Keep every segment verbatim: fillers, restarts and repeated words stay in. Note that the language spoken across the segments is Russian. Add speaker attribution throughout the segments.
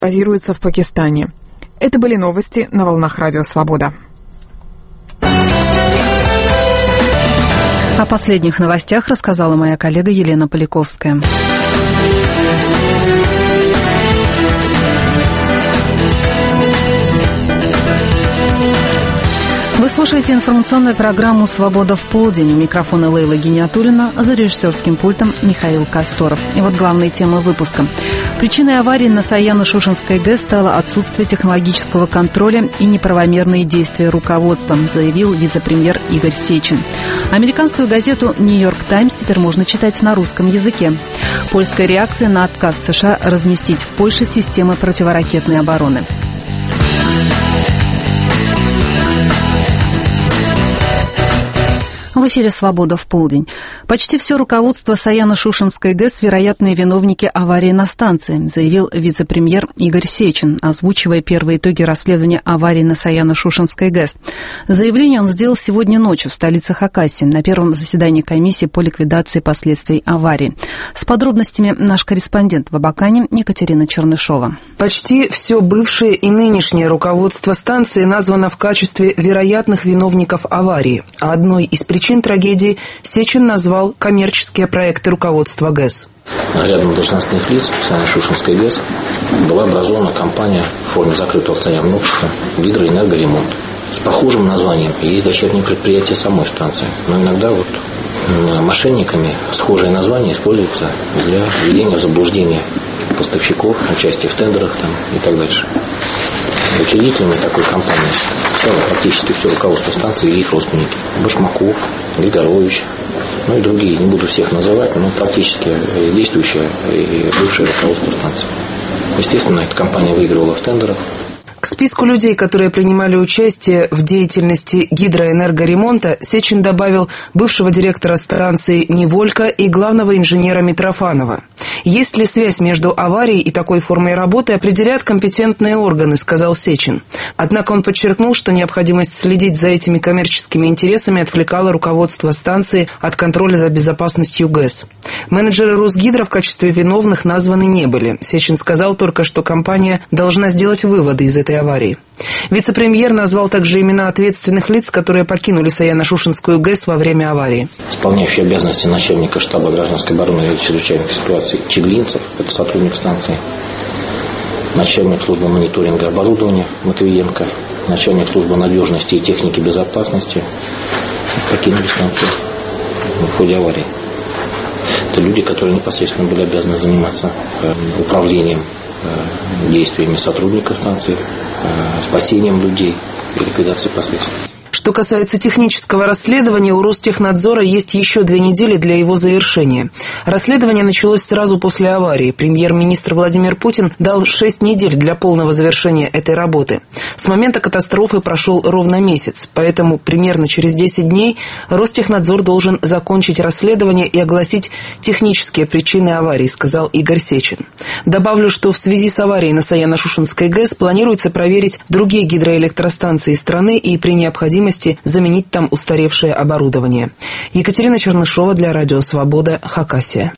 Speaker 1: базируется в Пакистане. Это были новости на волнах Радио Свобода.
Speaker 2: О последних новостях рассказала моя коллега Елена Поляковская. Вы слушаете информационную программу «Свобода в полдень». У микрофона Лейла Гиниатуллина, за режиссерским пультом Михаил Касторов. И вот главные темы выпуска. Причиной аварии на Саяно-Шушенской ГЭС стало отсутствие технологического контроля и неправомерные действия руководства, заявил вице-премьер Игорь Сечин. Американскую газету «Нью-Йорк Таймс» теперь можно читать на русском языке. Польская реакция на отказ США разместить в Польше системы противоракетной обороны. В эфире «Свобода в полдень». Почти все руководство Саяно-Шушенской ГЭС – вероятные виновники аварии на станции, заявил вице-премьер Игорь Сечин, озвучивая первые итоги расследования аварии на Саяно-Шушенской ГЭС. Заявление он сделал сегодня ночью в столице Хакасии на первом заседании комиссии по ликвидации последствий аварии. С подробностями наш корреспондент в Абакане Екатерина Чернышова.
Speaker 3: Почти все бывшее и нынешнее руководство станции названо в качестве вероятных виновников аварии. А одной из причин трагедии Сечин назвал коммерческие проекты руководства ГЭС.
Speaker 4: Рядом должностных лиц Саяно-Шушенской ГЭС была образована компания в форме закрытого акционерного общества «Гидроэнергоремонт». С похожим названием есть дочерние предприятия самой станции. Но иногда вот мошенниками схожее название используется для введения в заблуждение поставщиков, участия в тендерах там, и так дальше. Учредителями такой компании стало практически все руководство станции и их родственники. Башмаков, Григорович, ну и другие, не буду всех называть, но практически действующее и бывшее руководство станции. Естественно, эта компания выигрывала в тендерах.
Speaker 3: К списку людей, которые принимали участие в деятельности гидроэнергоремонта, Сечин добавил бывшего директора станции Неволька и главного инженера Митрофанова. Есть ли связь между аварией и такой формой работы, определяют компетентные органы, сказал Сечин. Однако он подчеркнул, что необходимость следить за этими коммерческими интересами отвлекала руководство станции от контроля за безопасностью ГЭС. Менеджеры Росгидро в качестве виновных названы не были. Сечин сказал только, что компания должна сделать выводы из этой аварии. Вице-премьер назвал также имена ответственных лиц, которые покинули Саяно-Шушенскую ГЭС во время аварии.
Speaker 4: Исполняющий обязанности начальника штаба гражданской обороны и чрезвычайных ситуаций Чеглинцев, это сотрудник станции, начальник службы мониторинга оборудования Матвиенко, начальник службы надежности и техники безопасности покинули станцию в ходе аварии. Это люди, которые непосредственно были обязаны заниматься управлением действиями сотрудников станции, спасением людей и ликвидацией последствий.
Speaker 3: Что касается технического расследования, у Ростехнадзора есть еще две недели для его завершения. Расследование началось сразу после аварии. Премьер-министр Владимир Путин дал шесть недель для полного завершения этой работы. С момента катастрофы прошел ровно месяц, поэтому примерно через десять дней Ростехнадзор должен закончить расследование и огласить технические причины аварии, сказал Игорь Сечин. Добавлю, что в связи с аварией на Саяно-Шушенской ГЭС планируется проверить другие гидроэлектростанции страны и при необходимости заменить там устаревшее оборудование. Екатерина Чернышова для Радио Свобода, Хакасия.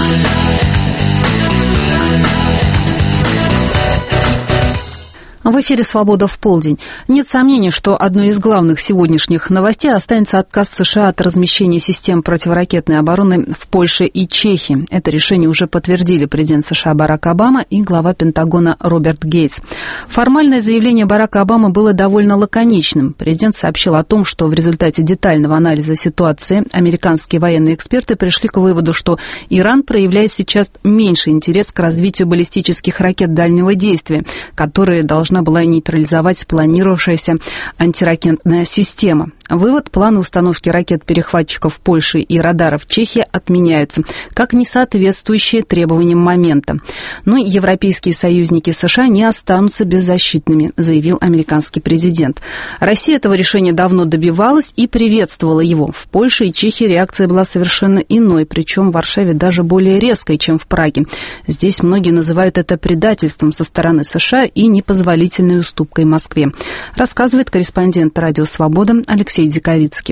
Speaker 2: В эфире «Свобода в полдень». Нет сомнений, что одной из главных сегодняшних новостей останется отказ США от размещения систем противоракетной обороны в Польше и Чехии. Это решение уже подтвердили президент США Барак Обама и глава Пентагона Роберт Гейтс. Формальное заявление Барака Обамы было довольно лаконичным. Президент сообщил о том, что в результате детального анализа ситуации американские военные эксперты пришли к выводу, что Иран проявляет сейчас меньший интерес к развитию баллистических ракет дальнего действия, которые должна была нейтрализовать планировавшаяся антиракетная система. Вывод: планы установки ракет-перехватчиков в Польше и радаров в Чехии отменяются, как не соответствующие требованиям момента. Но европейские союзники США не останутся беззащитными, заявил американский президент. Россия этого решения давно добивалась и приветствовала его. В Польше и Чехии реакция была совершенно иной, причем в Варшаве даже более резкой, чем в Праге. Здесь многие называют это предательством со стороны США и непозволительной уступкой Москве, рассказывает корреспондент Радио Свобода Алексей Диковицкий.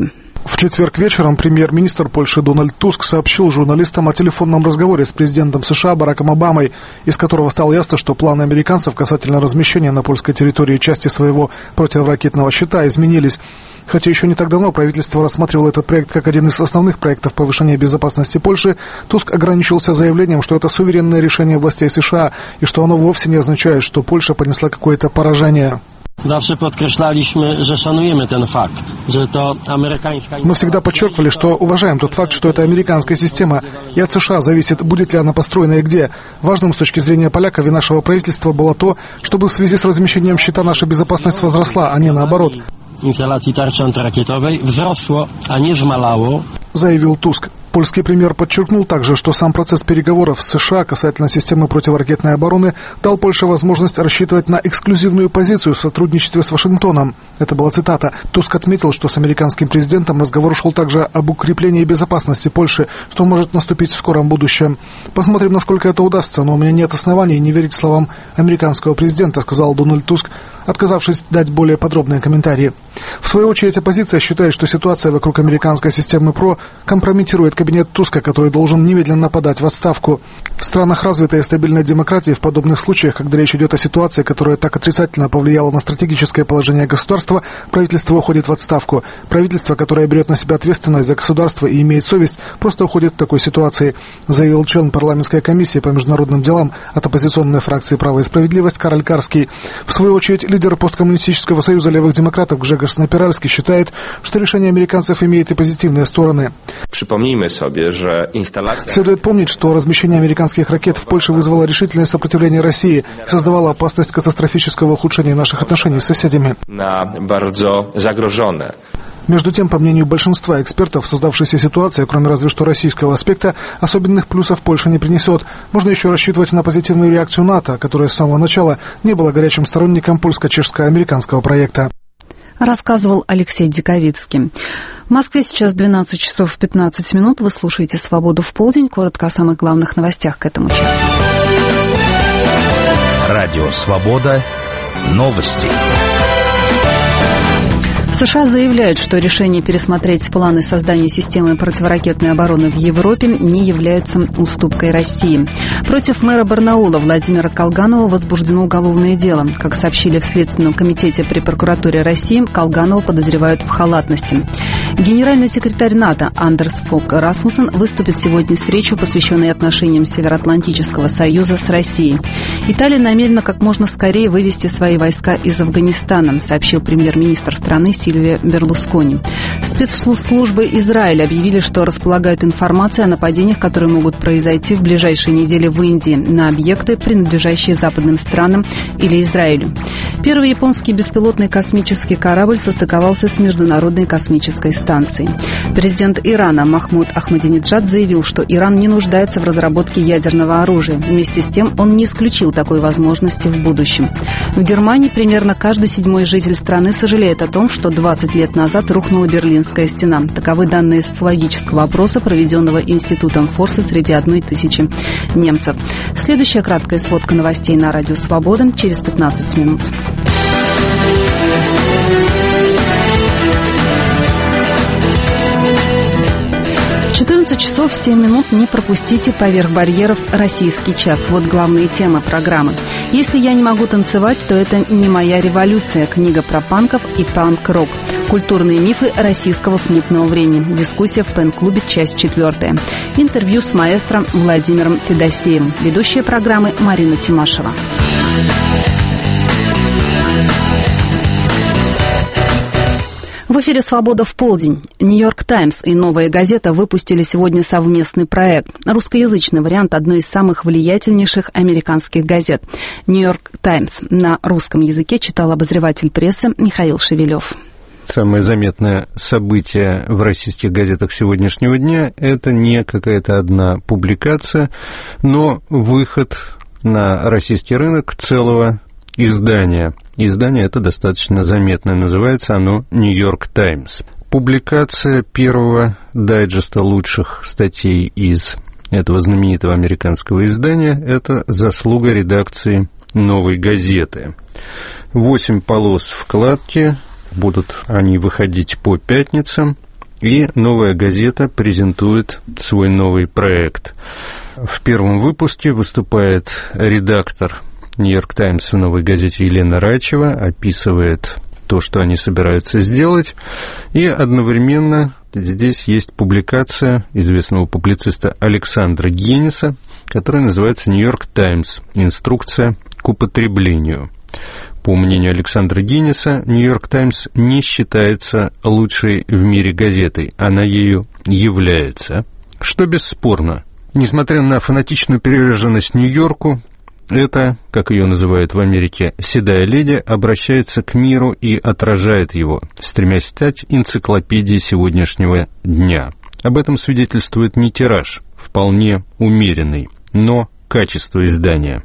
Speaker 5: В четверг вечером премьер-министр Польши Дональд Туск сообщил журналистам о телефонном разговоре с президентом США Бараком Обамой, из которого стало ясно, что планы американцев касательно размещения на польской территории части своего противоракетного щита изменились. Хотя еще не так давно правительство рассматривало этот проект как один из основных проектов повышения безопасности Польши, Туск ограничился заявлением, что это суверенное решение властей США и что оно вовсе не означает, что Польша понесла какое-то поражение.
Speaker 6: Zawsze podkreślaliśmy, że szanujemy ten fakt, że to amerykańska...
Speaker 5: Мы всегда подчеркивали, что уважаем тот факт, что это американская система, и от США зависит, будет ли она построена и где. Важным с точки зрения поляков и нашего правительства было то, чтобы в связи с размещением щита наша безопасность возросла, а не наоборот.
Speaker 6: Instalacji tarczy antyrakietowej wzrosło, a nie zmalało,
Speaker 5: заявил Туск. Польский премьер подчеркнул также, что сам процесс переговоров с США касательно системы противоракетной обороны дал Польше возможность рассчитывать на эксклюзивную позицию в сотрудничестве с Вашингтоном. Это была цитата. Туск отметил, что с американским президентом разговор шел также об укреплении безопасности Польши, что может наступить в скором будущем. Посмотрим, насколько это удастся, но у меня нет оснований не верить словам американского президента, сказал Дональд Туск, отказавшись дать более подробные комментарии. В свою очередь, оппозиция считает, что ситуация вокруг американской системы ПРО компрометирует кабинет Туска, который должен немедленно подать в отставку. В странах развитой и стабильной демократии в подобных случаях, когда речь идет о ситуации, которая так отрицательно повлияла на стратегическое положение государства, правительство уходит в отставку. Правительство, которое берет на себя ответственность за государство и имеет совесть, просто уходит в такой ситуации, заявил член парламентской комиссии по международным делам от оппозиционной фракции «Право и справедливость» Кароль Карский. В свою очередь, лидер посткоммунистического союза левых демократов Гжегорz Napieralski считает, что решение американцев имеет и позитивные стороны. Следует помнить, что размещение американских ракет в Польше вызвало решительное сопротивление России и создавало опасность катастрофического ухудшения наших отношений с соседями. Между тем, по мнению большинства экспертов, создавшаяся ситуация, кроме разве что российского аспекта, особенных плюсов Польша не принесет. Можно еще рассчитывать на позитивную реакцию НАТО, которая с самого начала не была горячим сторонником польско-чешско-американского проекта.
Speaker 2: Рассказывал Алексей Диковицкий. В Москве сейчас двенадцать часов пятнадцать минут. Вы слушаете «Свободу в полдень». Коротко о самых главных новостях к этому часу.
Speaker 7: Радио «Свобода». Новости.
Speaker 2: США заявляют, что решение пересмотреть планы создания системы противоракетной обороны в Европе не являются уступкой России. Против мэра Барнаула Владимира Колганова возбуждено уголовное дело. Как сообщили в Следственном комитете при прокуратуре России, Колганова подозревают в халатности. Генеральный секретарь НАТО Андерс Фог Расмуссен выступит сегодня с речью, посвященной отношениям Североатлантического союза с Россией. Италия намерена как можно скорее вывести свои войска из Афганистана, сообщил премьер-министр страны Сильвио Берлускони. Спецслужбы Израиля объявили, что располагают информацией о нападениях, которые могут произойти в ближайшие недели в Индии на объекты, принадлежащие западным странам или Израилю. Первый японский беспилотный космический корабль состыковался с Международной космической станцией. Президент Ирана Махмуд Ахмадинеджад заявил, что Иран не нуждается в разработке ядерного оружия. Вместе с тем он не исключил такой возможности в будущем. В Германии примерно каждый седьмой житель страны сожалеет о том, что двадцать лет назад рухнула Берлинская стена. Таковы данные социологического опроса, проведенного Институтом Форса среди одной тысячи немцев. Следующая краткая сводка новостей на Радио Свобода через пятнадцать минут. четырнадцать часов семь минут. Не пропустите «Поверх барьеров. Российский час». Вот главные темы программы. Если я не могу танцевать, то это не моя революция. Книга про панков и панк-рок. Культурные мифы российского смутного времени. Дискуссия в Пен-клубе, часть четвертая. Интервью с маэстро Владимиром Федосеевым. Ведущая программы Марина Тимашева. В эфире «Свобода в полдень». «Нью-Йорк Таймс» и «Новая газета» выпустили сегодня совместный проект. Русскоязычный вариант одной из самых влиятельнейших американских газет. «Нью-Йорк Таймс» на русском языке читал обозреватель прессы Михаил Шевелев.
Speaker 8: Самое заметное событие в российских газетах сегодняшнего дня – это не какая-то одна публикация, но выход на российский рынок целого издания. Издание это достаточно заметное, называется оно «Нью-Йорк Таймс». Публикация первого дайджеста лучших статей из этого знаменитого американского издания – это заслуга редакции «Новой газеты». Восемь полос вкладки, будут они выходить по пятницам. и «Новая газета» презентует свой новый проект. В первом выпуске выступает редактор «Нью-Йорк Таймс» в «Новой газете» Елена Рачева, описывает то, что они собираются сделать, и одновременно здесь есть публикация известного публициста Александра Генниса, которая называется «Нью-Йорк Таймс. Инструкция к употреблению». По мнению Александра Генниса, «Нью-Йорк Таймс» не считается лучшей в мире газетой, она ею является, что бесспорно. Несмотря на фанатичную приверженность Нью-Йорку, это, как ее называют в Америке, седая леди, обращается к миру и отражает его, стремясь стать энциклопедией сегодняшнего дня. Об этом свидетельствует не тираж, вполне умеренный, но качество издания.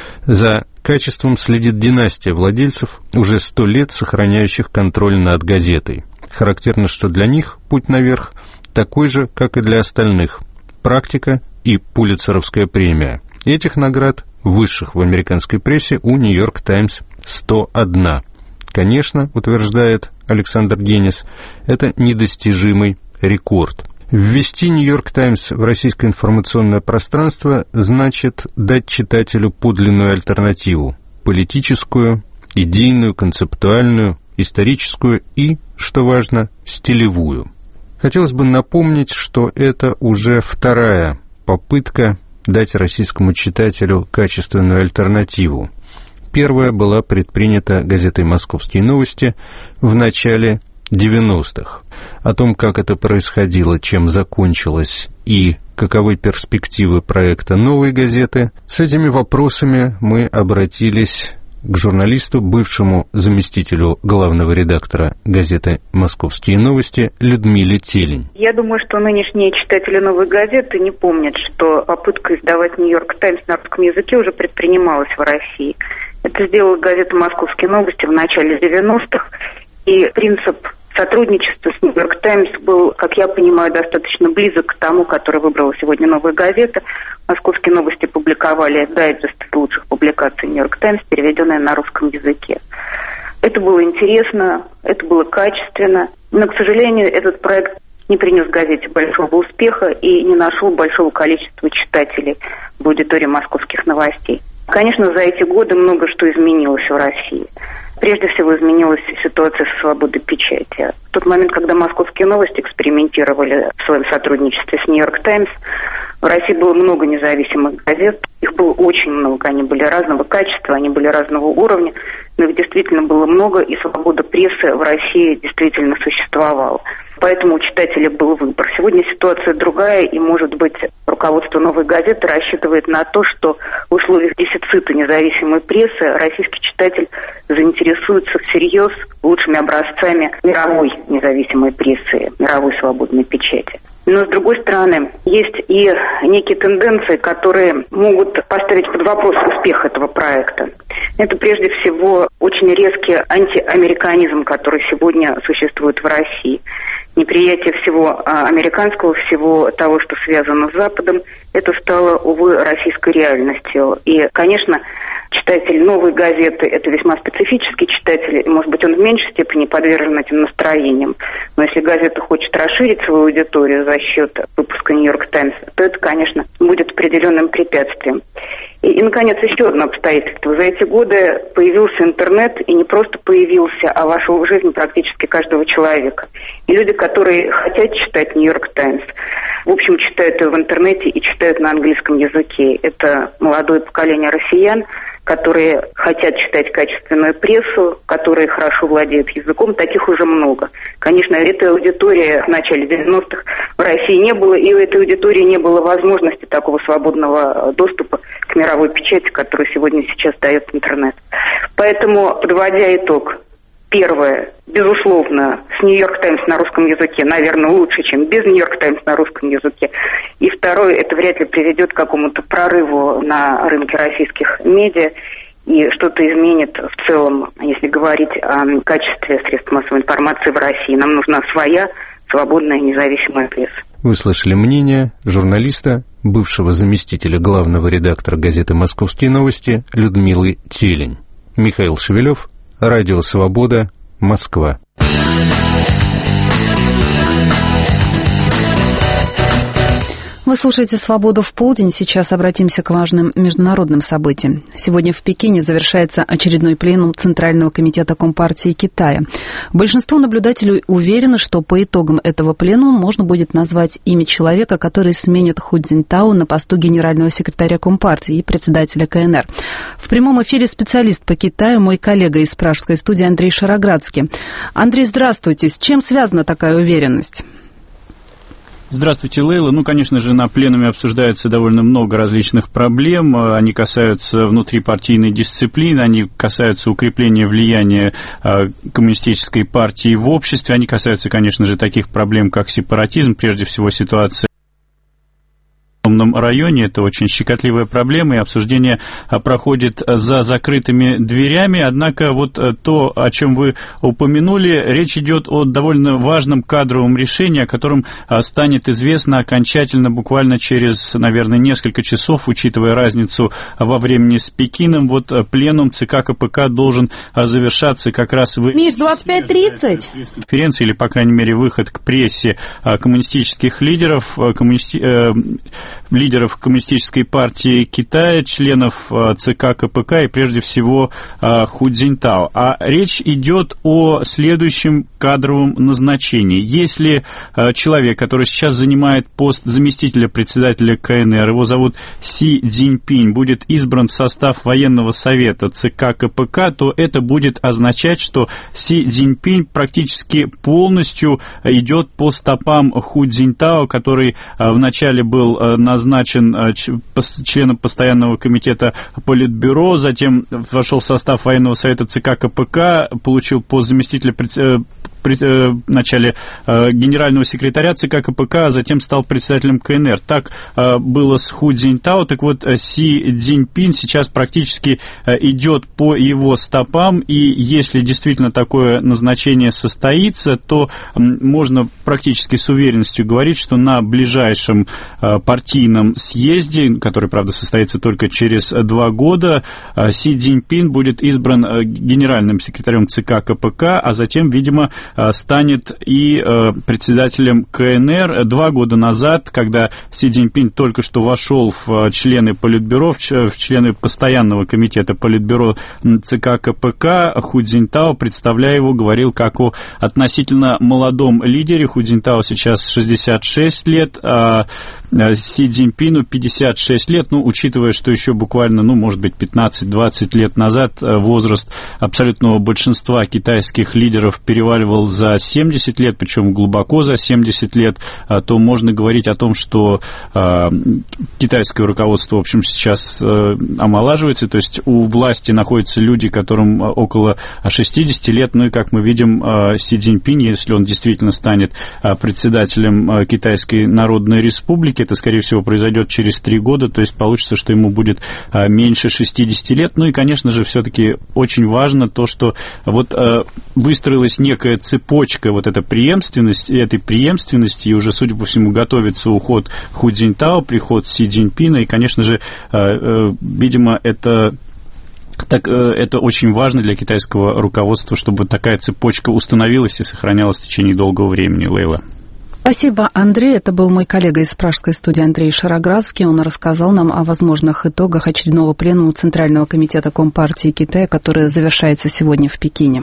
Speaker 8: За качеством следит династия владельцев, уже сто лет сохраняющих контроль над газетой. Характерно, что для них путь наверх такой же, как и для остальных. Практика и Пулитцеровская премия. Этих наград, высших в американской прессе, у «Нью-Йорк Таймс» сто одна. Конечно, утверждает Александр Геннис, это недостижимый рекорд. Ввести «Нью-Йорк Таймс» в российское информационное пространство значит дать читателю подлинную альтернативу – политическую, идейную, концептуальную, историческую и, что важно, стилевую. Хотелось бы напомнить, что это уже вторая попытка дать российскому читателю качественную альтернативу. Первая была предпринята газетой «Московские новости» в начале девяностых. О том, как это происходило, чем закончилось и каковы перспективы проекта новой газеты, с этими вопросами мы обратились к журналисту, бывшему заместителю главного редактора газеты «Московские новости» Людмиле Телень.
Speaker 9: Я думаю, что нынешние читатели «Новой газеты» не помнят, что попытка издавать «Нью-Йорк Таймс» на русском языке уже предпринималась в России. Это сделала газета «Московские новости» в начале девяностых, и принцип сотрудничества с «Нью-Йорк Таймс» был, как я понимаю, достаточно близок к тому, который выбрала сегодня «Новая газета». «Московские новости» публиковали дайджест лучших публикаций «Нью-Йорк Таймс», переведенные на русском языке. Это было интересно, это было качественно, но, к сожалению, этот проект не принес газете большого успеха и не нашел большого количества читателей в аудитории «Московских новостей». Конечно, за эти годы много что изменилось в России. Прежде всего изменилась ситуация со свободой печати. В тот момент, когда «Московские новости» экспериментировали в своем сотрудничестве с «Нью-Йорк Таймс», в России было много независимых газет. Их было очень много. Они были разного качества, они были разного уровня. Но их действительно было много, и свобода прессы в России действительно существовала. Поэтому у читателя был выбор. Сегодня ситуация другая, и, может быть, руководство «Новой газеты» рассчитывает на то, что в условиях дефицита независимой прессы российский читатель заинтересуется всерьез лучшими образцами мировой независимой прессы, мировой свободной печати. Но, с другой стороны, есть и некие тенденции, которые могут поставить под вопрос успех этого проекта. Это, прежде всего, очень резкий антиамериканизм, который сегодня существует в России. Неприятие всего американского, всего того, что связано с Западом, это стало, увы, российской реальностью. И, конечно, читатель «Новой газеты» — это весьма специфический читатель, и, может быть, он в меньшей степени подвержен этим настроениям. Но если газета хочет расширить свою аудиторию за счет выпуска «Нью-Йорк Таймс», то это, конечно, будет определенным препятствием. И, и, наконец, еще одно обстоятельство. За эти годы появился интернет, и не просто появился, а вошел в жизнь практически каждого человека. И люди, которые хотят читать «Нью-Йорк Таймс», в общем, читают ее в интернете и читают на английском языке. Это молодое поколение россиян, которые хотят читать качественную прессу, которые хорошо владеют языком, таких уже много. Конечно, этой аудитории в начале девяностых в России не было, и у этой аудитории не было возможности такого свободного доступа к мировой печати, которую сегодня сейчас дает интернет. Поэтому, подводя итог, первое, безусловно, с «Нью-Йорк Таймс» на русском языке, наверное, лучше, чем без «Нью-Йорк Таймс» на русском языке. И второе, это вряд ли приведет к какому-то прорыву на рынке российских медиа и что-то изменит в целом, если говорить о качестве средств массовой информации в России. Нам нужна своя, свободная, независимая пресса.
Speaker 8: Вы слышали мнение журналиста, бывшего заместителя главного редактора газеты «Московские новости» Людмилы Телень. Михаил Шевелев, Радио «Свобода», Москва.
Speaker 2: Вы слушаете «Свободу в полдень». Сейчас обратимся к важным международным событиям. Сегодня в Пекине завершается очередной пленум Центрального комитета Компартии Китая. Большинство наблюдателей уверены, что по итогам этого пленума можно будет назвать имя человека, который сменит Ху Цзиньтао на посту генерального секретаря Компартии и председателя ка эн эр. В прямом эфире специалист по Китаю, мой коллега из пражской студии Андрей Шароградский. Андрей, здравствуйте. С чем связана такая уверенность?
Speaker 10: Здравствуйте, Лейла. Ну, конечно же, на пленуме обсуждается довольно много различных проблем. Они касаются внутрипартийной дисциплины, они касаются укрепления влияния коммунистической партии в обществе, они касаются, конечно же, таких проблем, как сепаратизм, прежде всего ситуация в автономном районе. Это очень щекотливая проблема, и обсуждение проходит за закрытыми дверями. Однако вот то, о чем вы упомянули, речь идет о довольно важном кадровом решении, о котором станет известно окончательно буквально через, наверное, несколько часов, учитывая разницу во времени с Пекином. Вот пленум ЦК КПК должен завершаться как раз в...
Speaker 11: Миш, двадцать пять тридцать.
Speaker 10: Конференции, или, по крайней мере, выход к прессе коммунистических лидеров, коммунисти... лидеров Коммунистической партии Китая, членов ЦК КПК и, прежде всего, Ху Цзиньтао. А речь идет о следующем кадровом назначении. Если человек, который сейчас занимает пост заместителя председателя ка эн эр, его зовут Си Цзиньпинь, будет избран в состав военного совета ЦК КПК, то это будет означать, что Си Цзиньпинь практически полностью идет по стопам Ху Цзиньтао, который вначале был назначен членом постоянного комитета Политбюро, затем вошел в состав военного совета ЦК КПК, получил пост заместителя председателя в начале э, генерального секретаря ЦК КПК, а затем стал председателем ка эн эр. Так э, было с Ху Цзиньтао. Так вот, Си Цзиньпинь сейчас практически э, идет по его стопам, и если действительно такое назначение состоится, то э, можно практически с уверенностью говорить, что на ближайшем э, партийном съезде, который, правда, состоится только через два года, э, Си Цзиньпинь будет избран э, генеральным секретарем ЦК КПК, а затем, видимо, станет и э, председателем ка эн эр. Два года назад, когда Си Цзиньпинь только что вошел в члены Политбюро, в, в члены постоянного комитета Политбюро ЦК КПК, Ху Цзиньтао, представляя его, говорил как о относительно молодом лидере. Ху Цзиньтао сейчас шестьдесят шесть лет, а Си Цзиньпину пятьдесят шесть лет, ну, учитывая, что еще буквально, ну, может быть, пятнадцать-двадцать лет назад возраст абсолютного большинства китайских лидеров переваливал за семьдесят лет, причем глубоко за семьдесят лет, то можно говорить о том, что э, китайское руководство, в общем, сейчас э, омолаживается, то есть у власти находятся люди, которым около шестьдесят лет, ну и, как мы видим, э, Си Цзиньпинь, если он действительно станет э, председателем э, Китайской Народной Республики, это, скорее всего, произойдет через три года, то есть получится, что ему будет э, меньше шестидесяти лет, ну и, конечно же, все-таки очень важно то, что вот э, выстроилась некая цепочка, вот эта преемственность, и этой преемственности, и уже, судя по всему, готовится уход Ху Цзиньтао, приход Си Цзиньпина, и, конечно же, э, э, видимо, это... Так, это очень важно для китайского руководства, чтобы такая цепочка установилась и сохранялась в течение долгого времени. Лейла.
Speaker 2: Спасибо, Андрей. Это был мой коллега из пражской студии Андрей Шароградский. Он рассказал нам о возможных итогах очередного пленума Центрального комитета Компартии Китая, который завершается сегодня в Пекине.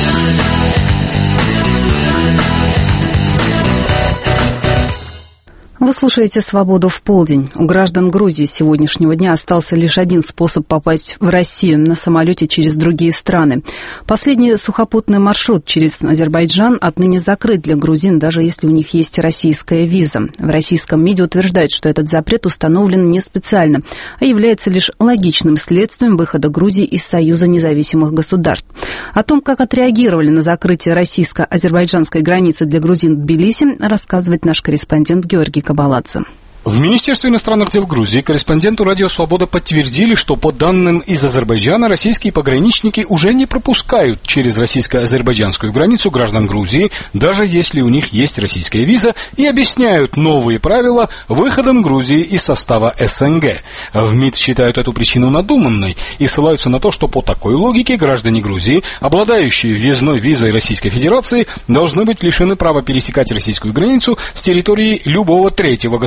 Speaker 2: Вы слушаете «Свободу в полдень». У граждан Грузии с сегодняшнего дня остался лишь один способ попасть в Россию на самолете через другие страны. Последний сухопутный маршрут через Азербайджан отныне закрыт для грузин, даже если у них есть российская виза. В российском МИДе утверждают, что этот запрет установлен не специально, а является лишь логичным следствием выхода Грузии из Союза независимых государств. О том, как отреагировали на закрытие российско-азербайджанской границы для грузин в Тбилиси, рассказывает наш корреспондент Георгий Кабаладзе.
Speaker 12: В Министерстве иностранных дел Грузии корреспонденту «Радио Свобода» подтвердили, что по данным из Азербайджана российские пограничники уже не пропускают через российско-азербайджанскую границу граждан Грузии, даже если у них есть российская виза, и объясняют новые правила выходом Грузии из состава эс эн гэ. В МИД считают эту причину надуманной и ссылаются на то, что по такой логике граждане Грузии, обладающие въездной визой Российской Федерации, должны быть лишены права пересекать российскую границу с территории любого третьего государства.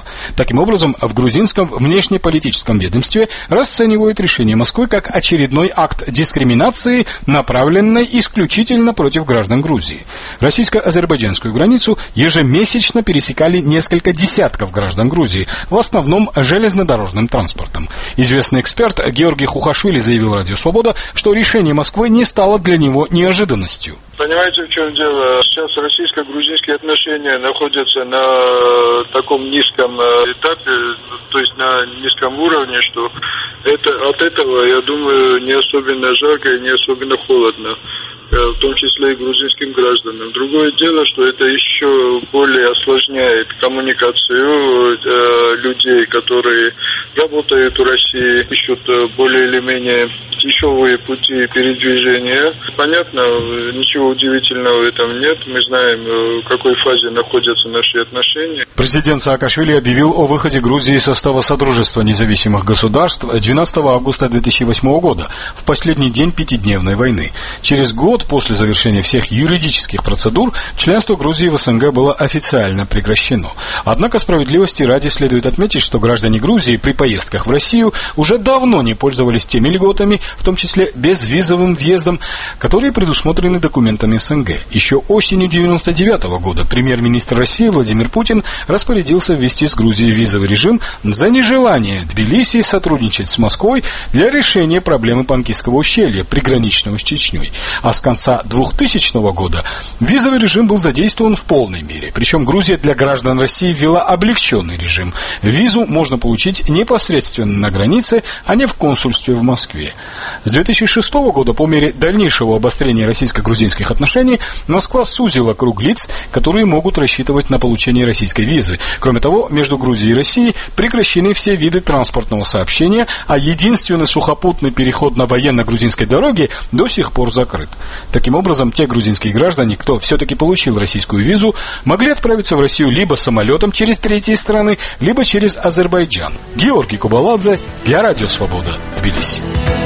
Speaker 12: Таким образом, в грузинском внешнеполитическом ведомстве расценивают решение Москвы как очередной акт дискриминации, направленной исключительно против граждан Грузии. Российско-азербайджанскую границу ежемесячно пересекали несколько десятков граждан Грузии, в основном железнодорожным транспортом. Известный эксперт Георгий Хухашвили заявил Радио Свобода, что решение Москвы не стало для него неожиданностью.
Speaker 11: Понимаете, в чем дело? Сейчас российско-грузинские отношения находятся на таком низком этапе, то есть на низком уровне, что это, от этого, я думаю, не особенно жарко и не особенно холодно, в том числе и грузинским гражданам. Другое дело, что это еще более осложняет коммуникацию э, людей, которые работают в России, ищут более или менее дешевые пути передвижения. Понятно, ничего удивительного в этом нет. Мы знаем, в какой фазе находятся наши отношения.
Speaker 12: Президент Саакашвили объявил о выходе Грузии из состава Содружества независимых государств двенадцатого августа две тысячи восьмого года, в последний день пятидневной войны. Через год после завершения всех юридических процедур членство Грузии в СНГ было официально прекращено. Однако справедливости ради следует отметить, что граждане Грузии при поездках в Россию уже давно не пользовались теми льготами, в том числе безвизовым въездом, которые предусмотрены документами СНГ. Еще осенью девяносто девятого года премьер-министр России Владимир Путин распорядился ввести с Грузией визовый режим за нежелание Тбилиси сотрудничать с Москвой для решения проблемы Панкисского ущелья, приграничного с Чечней. А с конца двухтысячного года визовый режим был задействован в полной мере. Причем Грузия для граждан России ввела облегченный режим. Визу можно получить непосредственно на границе, а не в консульстве в Москве. С две тысячи шестого года, по мере дальнейшего обострения российско-грузинских отношений, Москва сузила круг лиц, которые могут рассчитывать на получение российской визы. Кроме того, между Грузией и Россией прекращены все виды транспортного сообщения, а единственный сухопутный переход на военно-грузинской дороге до сих пор закрыт. Таким образом, те грузинские граждане, кто все-таки получил российскую визу, могли отправиться в Россию либо самолетом через третьи страны, либо через Азербайджан. Георгий Кубаладзе для Радио Свобода, Тбилиси.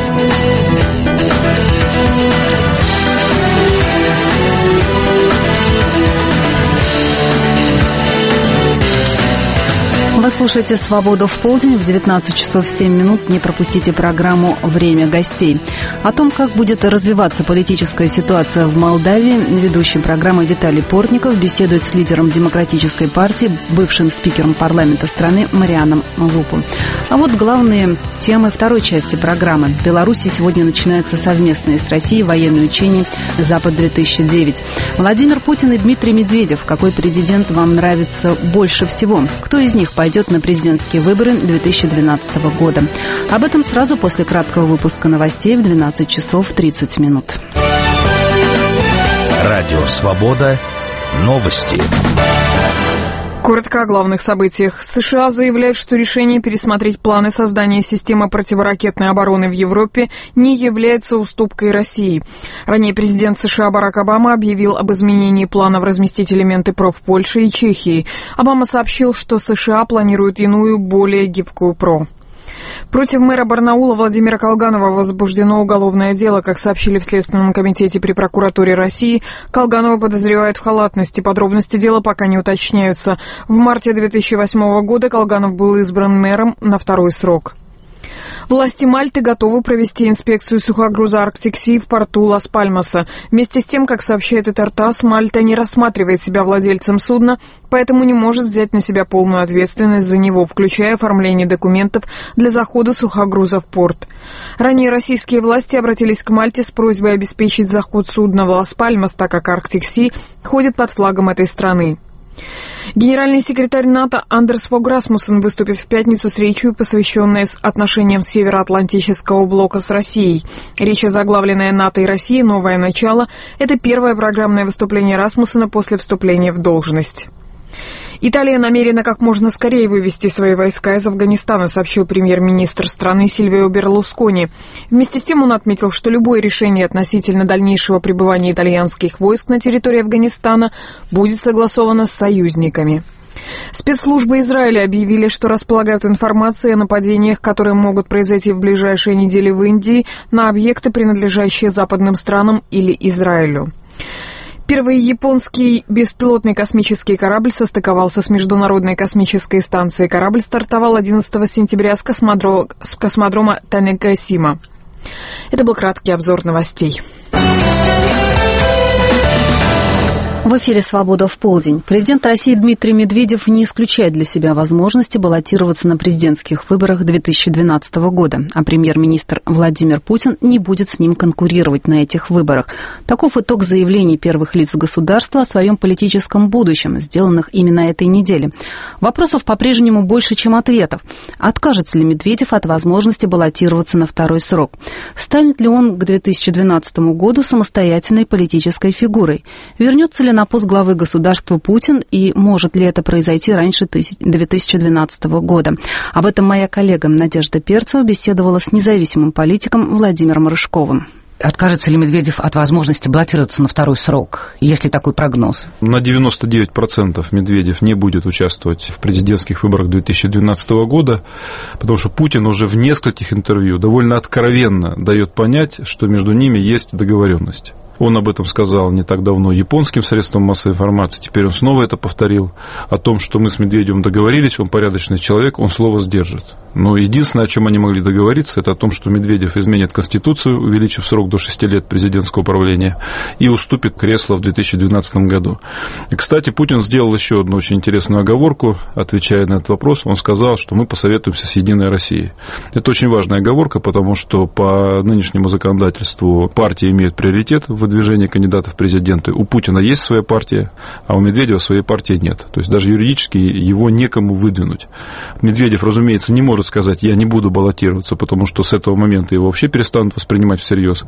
Speaker 2: Вы слушаете «Свободу в полдень» в девятнадцать часов семь минут. Не пропустите программу «Время гостей». О том, как будет развиваться политическая ситуация в Молдавии, ведущий программы Виталий Портников беседует с лидером Демократической партии, бывшим спикером парламента страны Марианом Лупу. А вот главные темы второй части программы. В Беларуси сегодня начинаются совместные с Россией военные учения «Запад-две тысячи девять». Владимир Путин и Дмитрий Медведев. Какой президент вам нравится больше всего? Кто из них пойдет на президентские выборы две тысячи двенадцатого года? Об этом сразу после краткого выпуска новостей в двенадцать часов тридцать минут.
Speaker 7: Радио «Свобода». Новости.
Speaker 1: Коротко о главных событиях. США заявляют, что решение пересмотреть планы создания системы противоракетной обороны в Европе не является уступкой России. Ранее президент США Барак Обама объявил об изменении планов разместить элементы ПРО в Польше и Чехии. Обама сообщил, что США планируют иную, более гибкую ПРО. Против мэра Барнаула Владимира Колганова возбуждено уголовное дело. Как сообщили в Следственном комитете при прокуратуре России, Колганова подозревают в халатности. Подробности дела пока не уточняются. В марте две тысячи восьмого года Колганов был избран мэром на второй срок. Власти Мальты готовы провести инспекцию сухогруза Arctic Sea в порту Лас-Пальмаса. Вместе с тем, как сообщает ТАСС, Мальта не рассматривает себя владельцем судна, поэтому не может взять на себя полную ответственность за него, включая оформление документов для захода сухогруза в порт. Ранее российские власти обратились к Мальте с просьбой обеспечить заход судна в Лас-Пальмас, так как Arctic Sea ходит под флагом этой страны. Генеральный секретарь НАТО Андерс Фог Расмуссен выступит в пятницу с речью, посвященной отношениям Североатлантического блока с Россией. Речь, озаглавленная «НАТО и Россия. Новое начало», это первое программное выступление Расмуссена после вступления в должность. Италия намерена как можно скорее вывести свои войска из Афганистана, сообщил премьер-министр страны Сильвио Берлускони. Вместе с тем он отметил, что любое решение относительно дальнейшего пребывания итальянских войск на территории Афганистана будет согласовано с союзниками. Спецслужбы Израиля объявили, что располагают информацией о нападениях, которые могут произойти в ближайшие недели в Индии на объекты, принадлежащие западным странам или Израилю. Первый японский беспилотный космический корабль состыковался с Международной космической станцией. Корабль стартовал одиннадцатого сентября с, космодро... с космодрома Танэгасима. Это был краткий обзор новостей.
Speaker 2: В эфире «Свобода в полдень». Президент России Дмитрий Медведев не исключает для себя возможности баллотироваться на президентских выборах две тысячи двенадцатого года, а премьер-министр Владимир Путин не будет с ним конкурировать на этих выборах. Таков итог заявлений первых лиц государства о своем политическом будущем, сделанных именно этой неделе. Вопросов по-прежнему больше, чем ответов. Откажется ли Медведев от возможности баллотироваться на второй срок? Станет ли он к две тысячи двенадцатому году самостоятельной политической фигурой? Вернется ли на пост главы государства Путин, и может ли это произойти раньше две тысячи двенадцатого года? Об этом моя коллега Надежда Перцева беседовала с независимым политиком Владимиром Рыжковым.
Speaker 13: Откажется ли Медведев от возможности баллотироваться на второй срок? Есть ли такой прогноз?
Speaker 14: На девяносто девять процентов Медведев не будет участвовать в президентских выборах две тысячи двенадцатого года, потому что Путин уже в нескольких интервью довольно откровенно дает понять, что между ними есть договоренность. Он об этом сказал не так давно японским средствам массовой информации, теперь он снова это повторил, о том, что мы с Медведевым договорились, он порядочный человек, он слово сдержит. Но единственное, о чем они могли договориться, это о том, что Медведев изменит Конституцию, увеличив срок до шести лет президентского правления, и уступит кресло в две тысячи двенадцатом году. И, кстати, Путин сделал еще одну очень интересную оговорку, отвечая на этот вопрос, он сказал, что мы посоветуемся с «Единой Россией». Это очень важная оговорка, потому что по нынешнему законодательству партии имеют приоритет в выдвижении кандидатов в президенты. У Путина есть своя партия, а у Медведева своей партии нет. То есть даже юридически его некому выдвинуть. Медведев, разумеется, не может сказать, я не буду баллотироваться, потому что с этого момента его вообще перестанут воспринимать всерьез.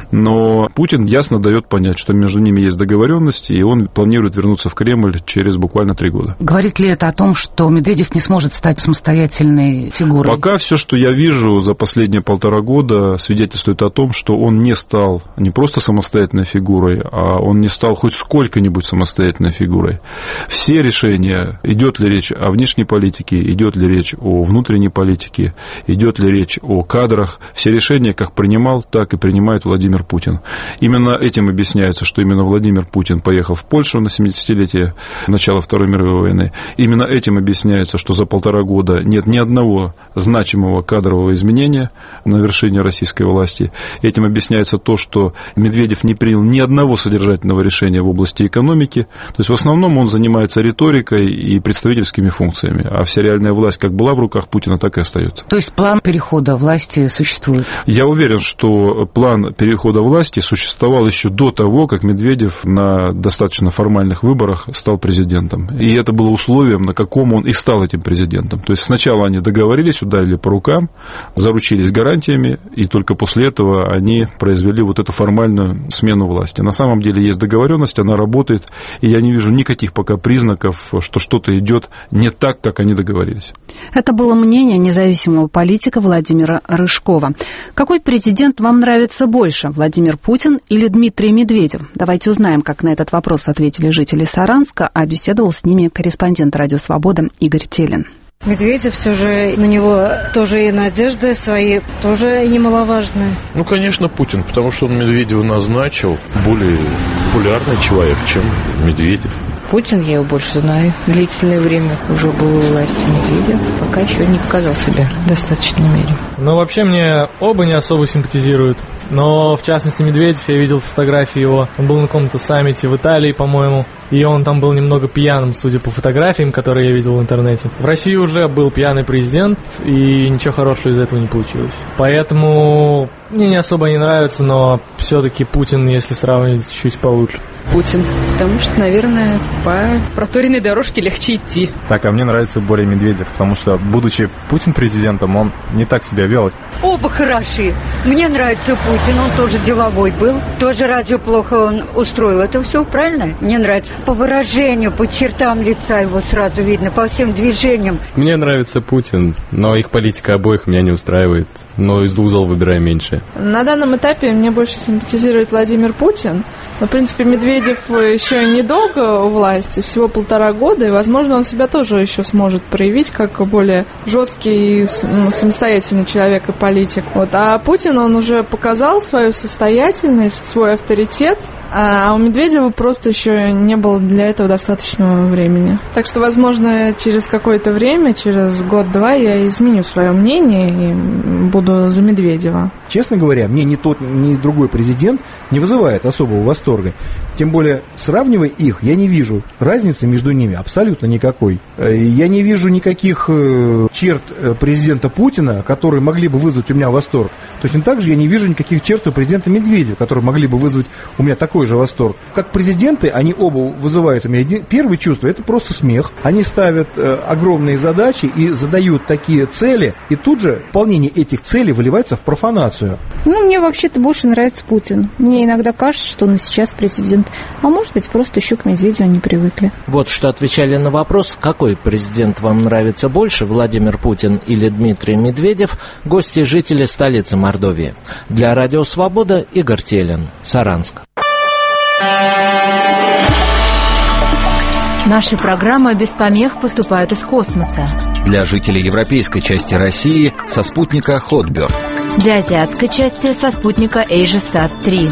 Speaker 14: Но Путин ясно дает понять, что между ними есть договоренность, и он планирует вернуться в Кремль через буквально три года.
Speaker 13: Говорит ли это о том, что Медведев не сможет стать самостоятельной фигурой?
Speaker 14: Пока все, что я вижу за последние полтора года, свидетельствует о том, что он не стал не просто самостоятельной фигурой, а он не стал хоть сколько-нибудь самостоятельной фигурой. Все решения, идет ли речь о внешней политике, идет ли речь о внутренней политике, идет ли речь о кадрах, все решения как принимал, так и принимает Владимир Путин. Именно этим объясняется, что именно Владимир Путин поехал в Польшу на семидесятилетие начала Второй мировой войны. Именно этим объясняется, что за полтора года нет ни одного значимого кадрового изменения на вершине российской власти. Этим объясняется то, что Медведев не принял ни одного содержательного решения в области экономики. То есть в основном он занимается риторикой и представительскими функциями, а вся реальная власть как была в руках Путина, так и остается.
Speaker 13: То есть план перехода власти существует?
Speaker 14: Я уверен, что план перехода власти существовал еще до того, как Медведев на достаточно формальных выборах стал президентом. И это было условием, на каком он и стал этим президентом. То есть сначала они договорились, ударили по рукам, заручились гарантиями, и только после этого они произвели вот эту формальную смену власти. На самом деле есть договоренность, она работает, и я не вижу никаких пока признаков, что что-то идет не так, как они договорились.
Speaker 2: Это было мнение независимого политика Владимира Рыжкова. Какой президент вам нравится больше, Владимир Путин или Дмитрий Медведев? Давайте узнаем, как на этот вопрос ответили жители Саранска, а беседовал с ними корреспондент «Радио Свобода» Игорь Телин.
Speaker 15: Медведев, все же на него тоже и надежды свои тоже немаловажные.
Speaker 16: Ну, конечно, Путин, потому что он Медведева назначил, более популярный человек, чем Медведев.
Speaker 17: Путин, я его больше знаю. Длительное время уже был у власти. Медведев пока еще не показал себя в достаточной мере.
Speaker 18: Ну, вообще, мне оба не особо симпатизируют. Но, в частности, Медведев, я видел фотографии его. Он был на каком-то саммите в Италии, по-моему. И он там был немного пьяным, судя по фотографиям, которые я видел в интернете. В России уже был пьяный президент, и ничего хорошего из этого не получилось. Поэтому мне не особо не нравится, но все-таки Путин, если сравнивать, чуть получше.
Speaker 19: Путин, потому что, наверное, по проторенной дорожке легче идти.
Speaker 20: Так, а мне нравится более Медведев, потому что, будучи Путин президентом, он не так себя вел.
Speaker 21: Оба хороши. Мне нравится Путин, он тоже деловой был. Тоже разве плохо он устроил это все, правильно? Мне нравится. По выражению, по чертам лица его сразу видно, по всем движениям.
Speaker 22: Мне нравится Путин, но их политика обоих меня не устраивает.
Speaker 16: но из двух зол выбираем меньшее.
Speaker 4: На данном этапе мне больше симпатизирует Владимир Путин. Но, в принципе, Медведев еще недолго у власти, всего полтора года, и, возможно, он себя тоже еще сможет проявить как более жесткий и самостоятельный человек и политик. Вот. А Путин, он уже показал свою состоятельность, свой авторитет, а у Медведева просто еще не было для этого достаточного времени. Так что, возможно, через какое-то время, через год-два, я изменю свое мнение и буду за Медведева.
Speaker 22: Честно говоря, мне ни тот, ни другой президент не вызывает особого восторга. Тем более, сравнивая их, я не вижу разницы между ними абсолютно никакой. Я не вижу никаких черт президента Путина, которые могли бы вызвать у меня восторг. Точно так же я не вижу никаких черт у президента Медведева, которые могли бы вызвать у меня такой же восторг. Как президенты, они оба вызывают у меня первое чувство, это просто смех. Они ставят огромные задачи и задают такие цели, и тут же выполнение этих целей выливается в профанацию.
Speaker 23: Ну, мне вообще-то больше нравится Путин. Мне иногда кажется, что он сейчас президент. А может быть, просто еще к Медведеву не привыкли.
Speaker 24: Вот что отвечали на вопрос, какой президент вам нравится больше, Владимир Путин или Дмитрий Медведев, гости и жители столицы Мордовии. Для Радио Свобода Игорь Телин, Саранск.
Speaker 25: Наши программы без помех поступают из космоса.
Speaker 7: Для жителей европейской части России со спутника Хотберт.
Speaker 25: Для азиатской части со спутника AsiaSat три.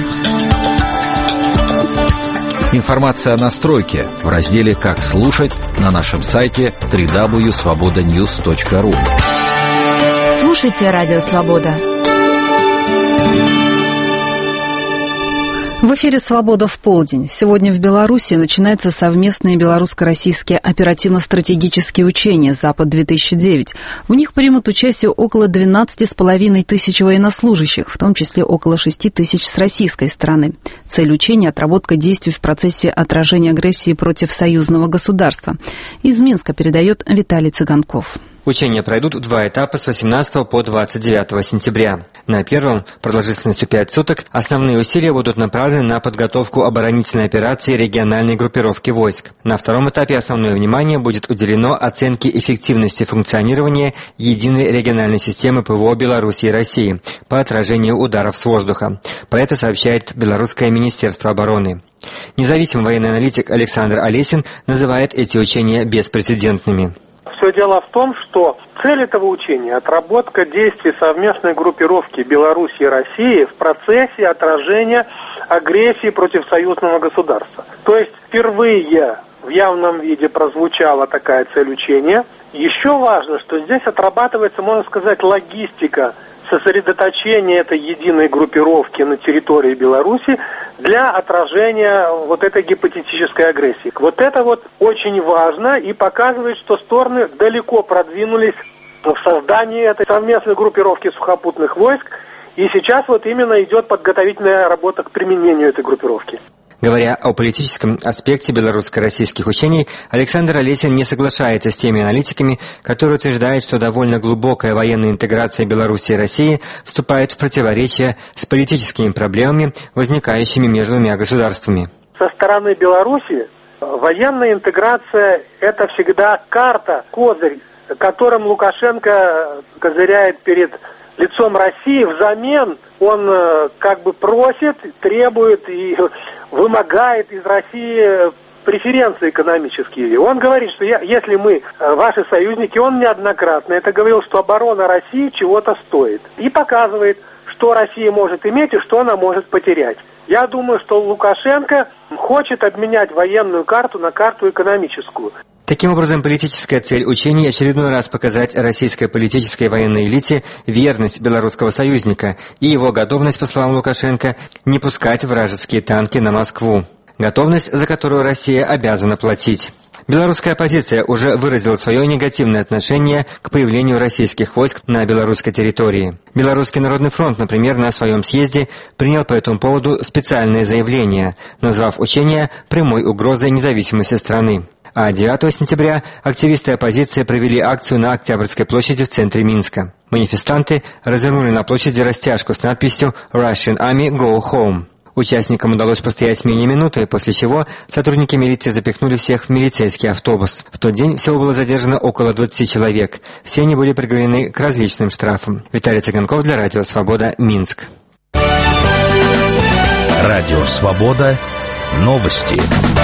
Speaker 7: Информация о настройке в разделе «Как слушать» на нашем сайте дабл ю дабл ю дабл ю точка свобода ньюс точка ру.
Speaker 25: Слушайте Радио Свобода.
Speaker 2: В эфире «Свобода в полдень». Сегодня в Беларуси начинаются совместные белорусско-российские оперативно-стратегические учения «Запад-две тысячи девять». В них примут участие около двенадцати с половиной тысяч военнослужащих, в том числе около шести тысяч с российской стороны. Цель учения – отработка действий в процессе отражения агрессии против союзного государства. Из Минска передает Виталий Цыганков.
Speaker 26: Учения пройдут в два этапа с восемнадцатого по двадцать девятое сентября. На первом, продолжительностью пять суток, основные усилия будут направлены на подготовку оборонительной операции региональной группировки войск. На втором этапе основное внимание будет уделено оценке эффективности функционирования единой региональной системы ПВО Беларуси и России по отражению ударов с воздуха. Про это сообщает Белорусское министерство обороны. Независимый военный аналитик Александр Олесин называет эти учения беспрецедентными.
Speaker 27: Все дело в том, что цель этого учения – отработка действий совместной группировки Беларуси и России в процессе отражения агрессии против союзного государства. То есть впервые в явном виде прозвучала такая цель учения. Еще важно, что здесь отрабатывается, можно сказать, логистика сосредоточения этой единой группировки на территории Беларуси для отражения вот этой гипотетической агрессии. Вот это вот очень важно и показывает, что стороны далеко продвинулись в создании этой совместной группировки сухопутных войск, и сейчас вот именно идет подготовительная работа к применению этой группировки.
Speaker 26: Говоря о политическом аспекте белорусско-российских учений, Александр Олесин не соглашается с теми аналитиками, которые утверждают, что довольно глубокая военная интеграция Беларуси и России вступает в противоречие с политическими проблемами, возникающими между двумя государствами.
Speaker 27: Со стороны Беларуси военная интеграция – это всегда карта, козырь, которым Лукашенко козыряет перед лицом России. Взамен он как бы просит, требует и вымогает из России преференции экономические. Он говорит, что я, если мы ваши союзники, он неоднократно это говорил, что оборона России чего-то стоит. И показывает, что Россия может иметь и что она может потерять. Я думаю, что Лукашенко хочет обменять военную карту на карту экономическую.
Speaker 26: Таким образом, политическая цель учений – очередной раз показать российской политической и военной элите верность белорусского союзника и его готовность, по словам Лукашенко, не пускать вражеские танки на Москву. Готовность, за которую Россия обязана платить. Белорусская оппозиция уже выразила свое негативное отношение к появлению российских войск на белорусской территории. Белорусский народный фронт, например, на своем съезде принял по этому поводу специальное заявление, назвав учения прямой угрозой независимости страны. А девятого сентября активисты оппозиции провели акцию на Октябрьской площади в центре Минска. Манифестанты развернули на площади растяжку с надписью «Russian Army, go home». Участникам удалось постоять менее минуты, после чего сотрудники милиции запихнули всех в милицейский автобус. В тот день всего было задержано около двадцати человек. Все они были приговорены к различным штрафам. Виталий Цыганков для Радио Свобода, Минск.
Speaker 7: Радио Свобода. Новости.